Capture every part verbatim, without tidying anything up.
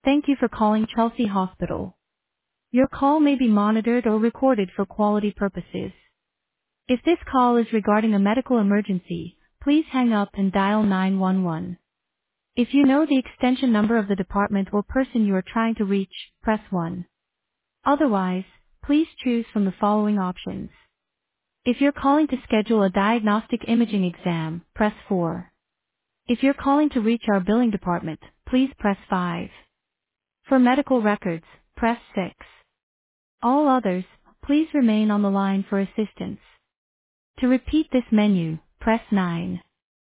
Thank you for calling Chelsea Hospital. Your call may be monitored or recorded for quality purposes. If this call is regarding a medical emergency, please hang up and dial nine one one. If you know the extension number of the department or person you are trying to reach, press one. Otherwise, please choose from the following options. If you're calling to schedule a diagnostic imaging exam, press four. If you're calling to reach our billing department, please press five. For medical records, press six. All others, please remain on the line for assistance. To repeat this menu, press nine.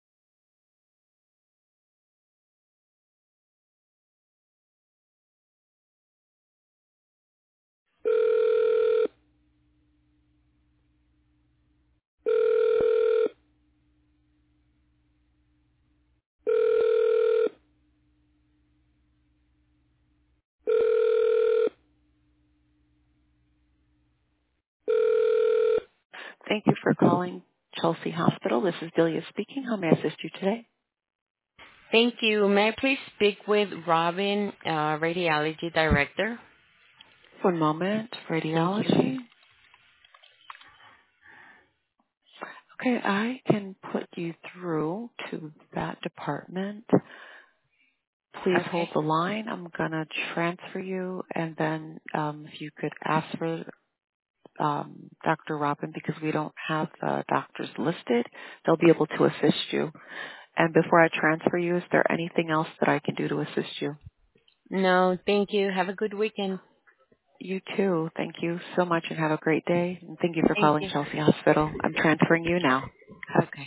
Thank you for calling Chelsea Hospital. This is Delia speaking. How may I assist you today? Thank you. May I please speak with Robin, uh, Radiology Director? One moment. Thank you. Radiology. Okay, I can put you through to that department. Please hold Okay. the line. I'm going to transfer you, and then um, if you could ask for um, Doctor Robin, because we don't have uh, doctors listed, they'll be able to assist you. And before I transfer you, is there anything else that I can do to assist you? No, thank you. Have a good weekend. You too. Thank you so much and have a great day. And thank you for Thank calling you. Chelsea Hospital. I'm transferring you now. Okay.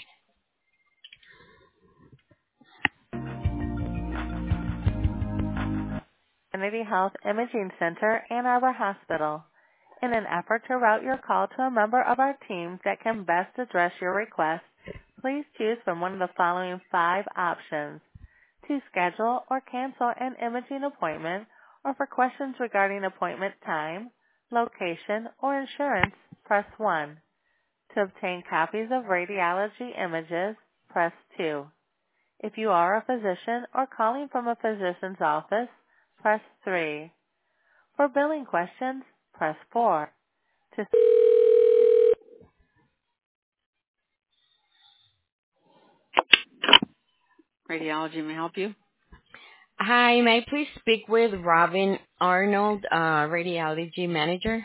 Community Health Imaging Center, Ann Arbor Hospital. In an effort to route your call to a member of our team that can best address your request, please choose from one of the following five options. To schedule or cancel an imaging appointment, or for questions regarding appointment time, location, or insurance, press one. To obtain copies of radiology images, press two. If you are a physician or calling from a physician's office, press three. For billing questions, press four. To Radiology may help you. Hi, may I please speak with Robin Arnold, uh, Radiology Manager?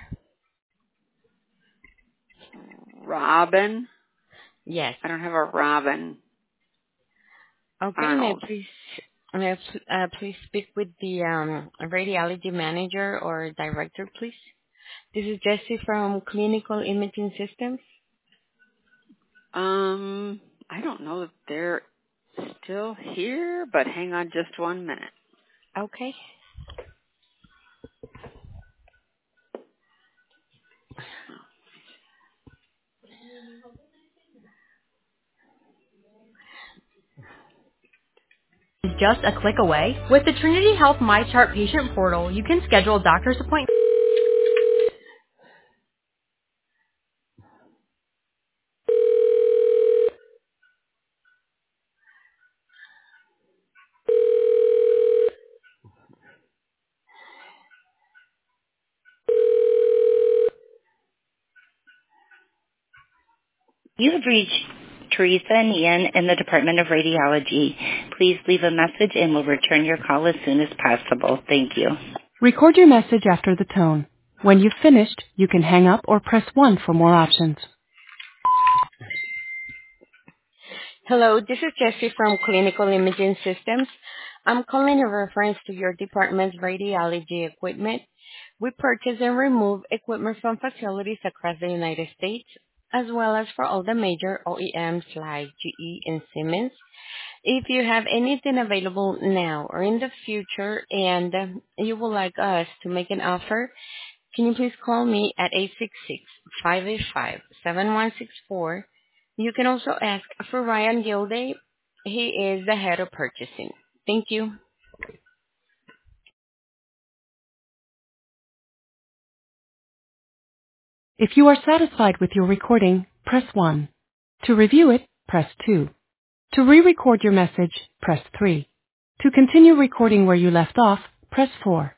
Robin? Yes. I don't have a Robin Okay, may I Arnold. please, may I pl- uh, please speak with the um, Radiology Manager or Director, please? This is Jessie from Clinical Imaging Systems. Um, I don't know if they're still here, but hang on just one minute. Okay. Is just a click away. With the Trinity Health MyChart patient portal, you can schedule a doctor's appointment. You have reached Teresa and Ian in the Department of Radiology. Please leave a message and we'll return your call as soon as possible. Thank you. Record your message after the tone. When you've finished, you can hang up or press one for more options. Hello, this is Jessie from Clinical Imaging Systems. I'm calling in reference to your department's radiology equipment. We purchase and remove equipment from facilities across the United States, as well as for all the major O E Ms like G E and Siemens. If you have anything available now or in the future and um, you would like us to make an offer, can you please call me at eight six six, five eight five, seven one six four. You can also ask for Ryan Gilday. He is the head of purchasing. Thank you. If you are satisfied with your recording, press one. To review it, press two. To re-record your message, press three. To continue recording where you left off, press press four.